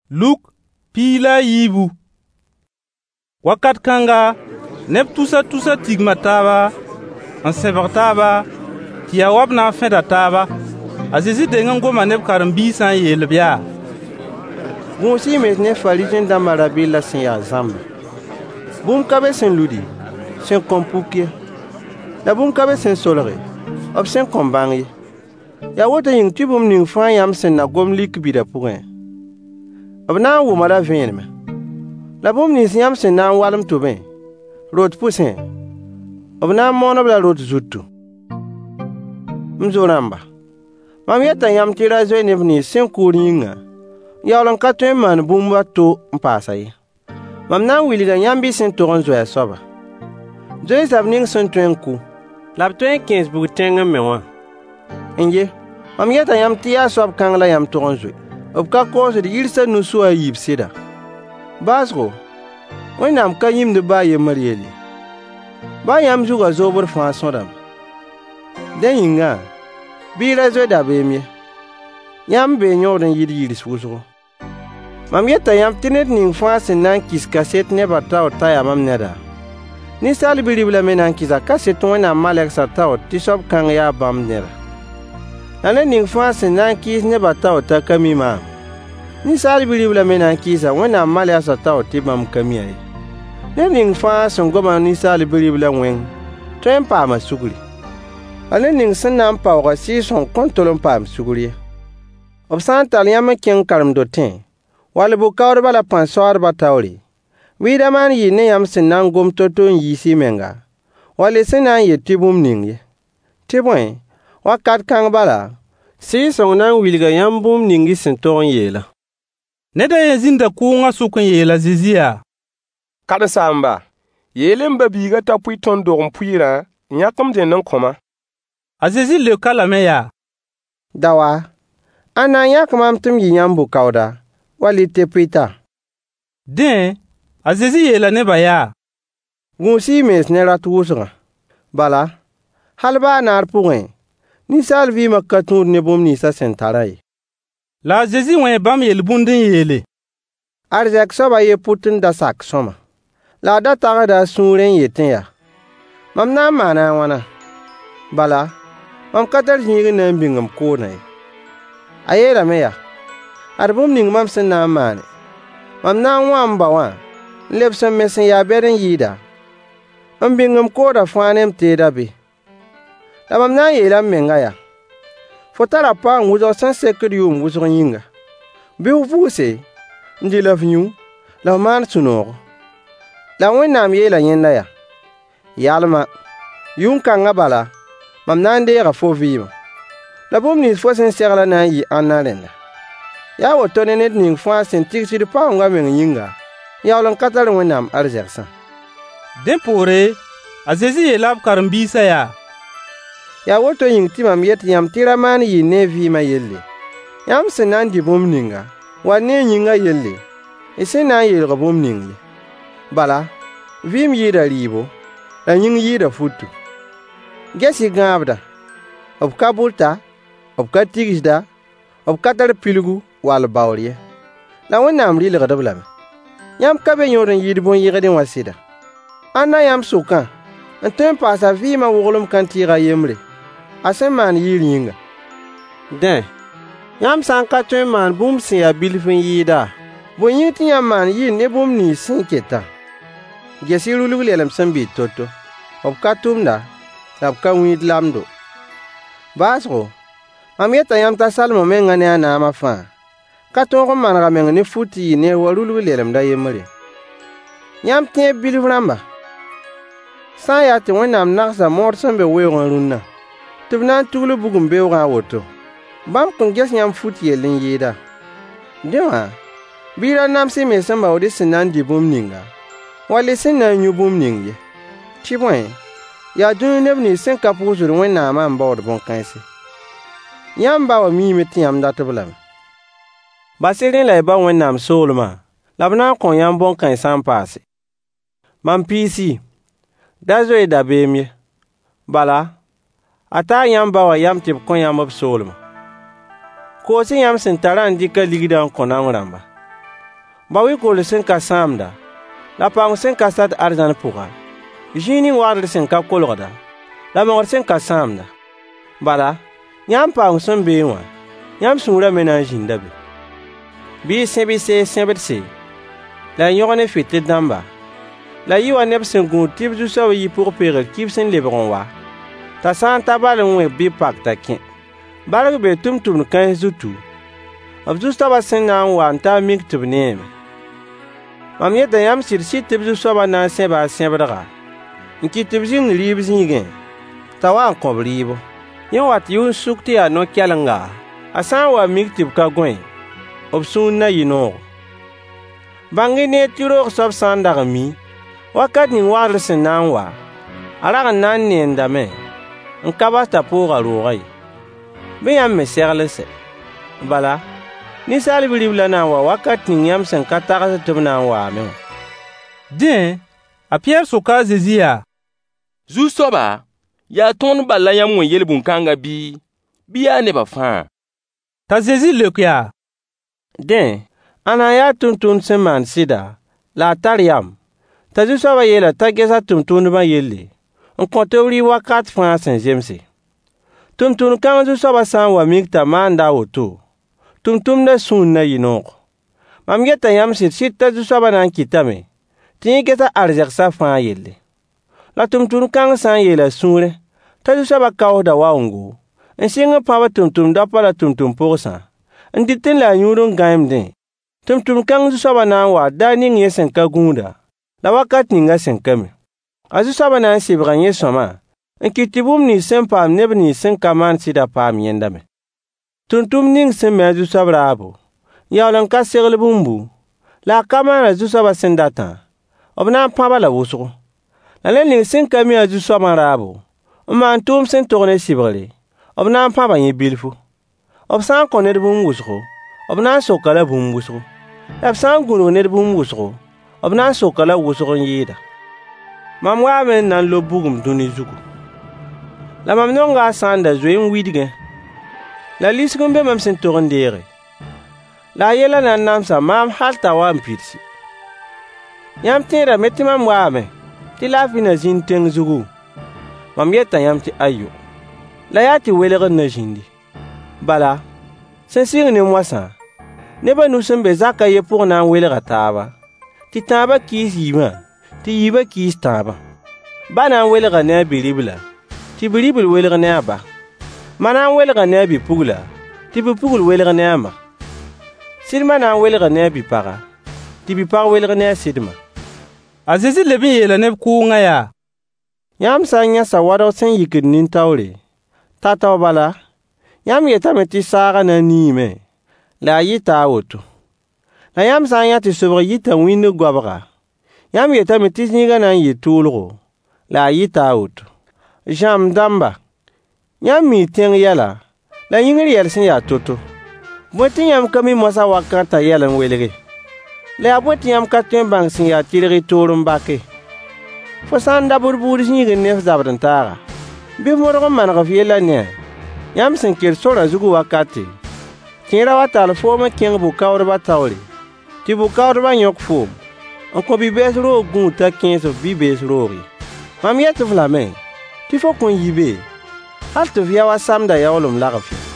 Luk pila yibu. Wakat kanga neb tusa tigma taaba n sẽbg taaba tɩ yaa wab na n fẽda taaba. A Zezi deng n goma neb karen-biisã n yeel-b yaa: gũus-y mes ne Farizẽ dãmbã rabɩllã sẽn yaa zãmba. Bũmb ka be sẽn ludi, sẽn kõn puk ye, la bũmb ka be sẽn solge, b sẽn kõn bãng ye. Yaa woto yĩng tɩ bũmb ning fãa yãmb sẽn na gom lik bida pʋgẽ, b na n wʋma-la vẽenemẽ. La bũmb nins yãmb sẽn na n walem tʋbẽ, rot pʋsẽ, b na n moon-b la rot zutu. M zo-rãmba, mam yeta yãmb tɩ ra zoe neb nins sẽn kʋʋr yĩnga, yaool n ka tõe n maan bũmb a to n paasa ye. Mam na n wilgda yãmb y sẽn tog n zoe a soaba. Zoe-zab ning sẽn tõe n kʋ, la b tõe n kẽes bug-tẽng me wã. N-ye, mam yeta yãmb tɩ yaa soab kãng la yãmb tog n zoe, b ka koosd yirsa nu-so a yiib sɩda. Baasgo, Wẽnnaam ka yĩmd baa yembr yell ye. Baa yãmb zugã zoobd fãa sõdame. Dẽ yĩnga, bɩ y ra zoe dabeem ye. Yãmb bee yõod n yɩɩd yirs wʋsgo. Mam yeta yãmb tɩ ned ning fãa sẽn na n kɩs kaset nebã taoor t'a yaa mam neda, Ninsaal Bi-riblã me na n kɩsa kaset Wẽnnaam malɛgsã taoor tɩ soab kãng yaa bãmb neda. La ned ning fãa sẽn na n kɩɩs nebã taoor t'a ka mi maam, Ninsaal Bi-riblã me na n kɩɩsa Wẽnnaam malɛgsã taoor tɩ bãmb ka mi a ye. Ned ning fãa sẽn goma Ninsaal Bi-riblã wẽng tõe n paama sugri. La ned ning sẽn na n paooga Sɩɩg-sõng kõn tol n paam sugr ye. B sã n tall yãmb n kẽng karem-do-tẽ, wall bʋ-kaoodbã la pãn-soaadbã taoore, bɩ y da maan yɩɩr ne yãmb sẽn na n gom to-to n yiis y menga, wall y sẽn na n yet tɩ bũmb ning ye. Tɩ bõe, wakat kãng bala, Sɩɩg-sõng na n wilga yãmb bũmb ning y sẽn tog n yeela. Ned a yen zĩnda kʋʋngã sʋk n yeel a Zezi yaa: Karen-saamba, yeele m ba-biigã t'a pʋɩ tõnd dog n pʋɩɩrã n yãk-m dẽnd n kõma. A Zezi leoka lame yaa: Dawa, ãnna n yãk mam tɩ m yɩ yãmb bʋ-kaooda, wall y tɩ pʋɩta? Dẽ, a Zezi yeela nebã yaa: Gũus-y mens ne rat wʋsgã. Bala, hal baa naar pʋgẽ, Ninsaal vɩɩmã ka tũud ne bũmb ninsã sẽn tarã ye. La a Zezi wẽ bãmb yel-bũnd n yeele: Arzɛk soaba ye pʋt n da sak sõma, la a da tagda a sũurẽ n yetẽ yaa: Mam na n maana a wãna? Bala, mam ka tar zĩig n na n bĩng m koodã ye. A yeelame yaa: Ad bũmb ning mam sẽn na n maane. Mam na n wã m ba wã, n leb sẽn me sẽn yaa bɛd n yɩɩda, n bĩng m koodã fãa ne m teeda be. La mam na n yeela m menga yaa: Fo tara paam wʋsg sẽn sekd yʋʋm wʋsg yĩnga. Bɩ f vʋʋse, n dɩ la f yũ, la f maan sũ-noogo. La Wẽnnaam yeela yẽnda yaa: Yalma, yʋn-kãngã bala, mam na n deega fo vɩɩma. La bũmb nins fo sẽn segla na n yɩ ãnna rẽnda. Yaa woto ne ned ning fãa sẽn tigsd paoongã meng yĩnga, yaool n ka tar Wẽnnaam arzɛgsã. Dẽ poore, a Zezi yeela b karen-biisã yaa: Yaa woto yĩng tɩ mam yet yãmb tɩ ra maan yɩɩr ne vɩɩmã yelle. Yãmb sẽn na n dɩ bũmb ninga, wa ne yĩngã yelle, y sẽn na n yeelg bũmb ning ye. Bala, vɩɩm yɩɩda rɩɩbo, la yĩng yɩɩda futu. Ges-y gãabda, b ka bʋta, b ka tigsda, b ka tar pilgu wall baoor ye. La Wẽnnaam rɩlgd-b lame. Yãmb ka be yõod n yɩɩd bõn-yɩgdẽ wã sɩda. Ãnna yãmb sʋkã n tõe n paasa vɩɩmã wʋglem kãn-tɩɩgã yembre, a sẽn maan yɩɩr yĩnga. Dẽ, yãmb sã n ka tõe n maan bũmb sẽn yaa bilf n yɩɩda, bõe yĩng tɩ yãmb maan yɩɩr ne bũmb nins sẽn ketã? Ges-y rulg lɛlem sẽn bɩ to-to, b ka tʋmda, la b ka wĩid lamdo. Baasgo, mam yeta yãmb t'a salmo mengã ne a naamã fãa, ka tõog n manega meng ne fut tɩ yɩ ne wa rulg lɛlemda yembre. Yãmb tẽeb bilf rãmba. Sã n yaa tɩ Wẽnnaam nagsa mood sẽn be weoogã rũnnã, tɩ b na n tugl bugum beoogã a woto, bãmb kõn ges yãmb fut yell n yɩɩda. Dẽ wã, bɩ y ra nams y me sẽn baood y sẽn na n dɩ bũmb ninga, wall y sẽn na n yũ bũmb ning ye. Tɩ bõe, yaa dũni neb nins sẽn ka pʋʋsd Wẽnnaamã n baood bõn-kãense. Yãmb ba wã miime tɩ yãmb dat b lame. Bas-y rẽ la y ba Wẽnnaam soolmã, la b na n kõ yãmb bõn-kãensã n paase. Mam piisi, da zoe dabeem ye. Bala, a taa yãmb ba wã yam tɩ b kõ yãmb b soolmã. Koos-y yãmb sẽn tarã n dɩka ligdã n kõ naong rãmba. ba wi ko le sen ka samda la paang sen ka sat arzan puga jini war sen ka kolgda la mor sen ka samda bala yam paang sen be wa yam sura mena jinda be bi se la yogane fitte damba la yiwa neb sen gu tib ju so yi pour pere kib sen lebron wa ta san tabal nwe bi pak ta kin barag be tum kan zutu ab justa ba sen na wa ta mik tubne mam ye da yam sir sit tib ju so ba na se ba braga nki tib jin rib zingen ta wa ko bribo ye wat yu sukti a no kyalanga asan wa mik tib ka gwen ob sun na yino bangi ne tiro sob sanda mi wakat ni war sen na wa ara nan ne ndame nkaba ta pour rogai be yam me serlese bala ni salibi libla na wa wakat ni yam sen katara tubna wa me din a Pierre soka Zezia zu soba ya ton balla yam mo yelbun kanga bi ya ne ba fa ta Zezi lekya din ana ya tuntun seman sida la tariam ta zu soba yela ta gesa tuntun ba yelle on kontewri wakat fa sen jemse tuntun kan zu soba san wa mikta manda oto tumtum da sun na yino mam yeta yam sit ta zu soba nan kitame tin geta arjak sa fa yelle la tumtun kan san yela sunre ta zu soba kawo da waungu en singa pa ba tumtum da pala tumtum posa nditin la nyurun gaimde tumtum kan zu soba nan wa daning yesen ka gunda la wakat ninga sen kame azu soba nan sibran yesoma en kitibum ni sen pam neb ni sen kaman sida pam yendame tuntum ning sen me azu sobra abo yawlan ka segl bumbu la kaman azu soba sen data obna pa bala wusu la len ning sen kami azu soba rabo man tum sen tourne sibrele obna pa ba yebilfu obsan koner bum wusu obna sokala bum wusu absan gunu ner bum wusu obna sokala wusu yida mam wa men nan lo bugum duni zugu la mam nonga sanda zoen widige la lisgum be mam sen torndere la yela nan namsa mam halta wa mpirsi yam tera metti mam wa me ti la fina jin teng zugu mam yeta yam ti ayo la yati welega na jindi bala sen sing ne mwasa ne ba nu sen be zaka ye pour nan welega taba ti taba kizima ti yiba kis taba bana welga ne bilibla ti bilibil welga ne aba mana welga ne bi pugla ti bi pugul welga ne ama sidma na welga ne bi paga ti bi paga welga ne sidma Azezi lebi yela ne ku ngaya yam sanya sawado sen yikin nin tawre tata bala yam yeta meti saga na nime la yita woto la yam sanya ti sobra yita winu gwabaga yam yeta meti niga na yitulgo la yita woto jam damba yam mi teng yala la yingri yel sin ya toto boti yam kami mosa wakata yelan welege la boti yam katwen bang sin ya tilri torum bake fo sanda burbur singi nef zabran taga bi morgo man ga fiela ne yam sin ker sora zugu wakati kira wata fo ma king bu kawr ba tawri ti bu kawr ba nyok fo on ko bi besro gun ta 15 bi besro ri mam yet vlame ti fo kon yibe halt via wa samda ya olum la gafi